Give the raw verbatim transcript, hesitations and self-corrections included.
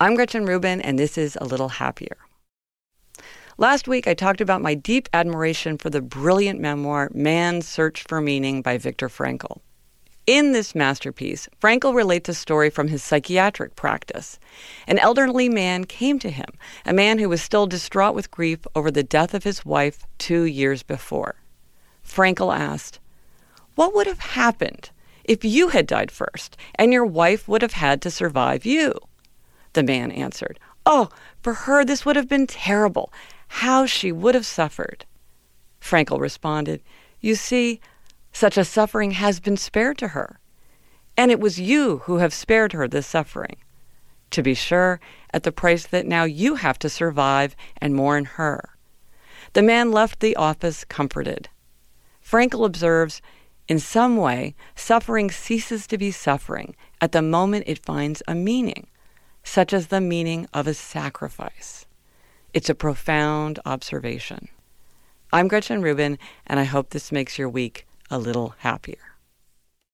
I'm Gretchen Rubin, and this is A Little Happier. Last week, I talked about my deep admiration for the brilliant memoir, Man's Search for Meaning by Viktor Frankl. In this masterpiece, Frankl relates a story from his psychiatric practice. An elderly man came to him, a man who was still distraught with grief over the death of his wife two years before. Frankl asked, "What would have happened if you had died first and your wife would have had to survive you?" The man answered, "Oh, for her this would have been terrible. How she would have suffered." Frankl responded, "You see, such a suffering has been spared to her, and it was you who have spared her this suffering. To be sure, at the price that now you have to survive and mourn her." The man left the office comforted. Frankl observes, in some way, suffering ceases to be suffering at the moment it finds a meaning, such as the meaning of a sacrifice. It's a profound observation. I'm Gretchen Rubin, and I hope this makes your week a little happier.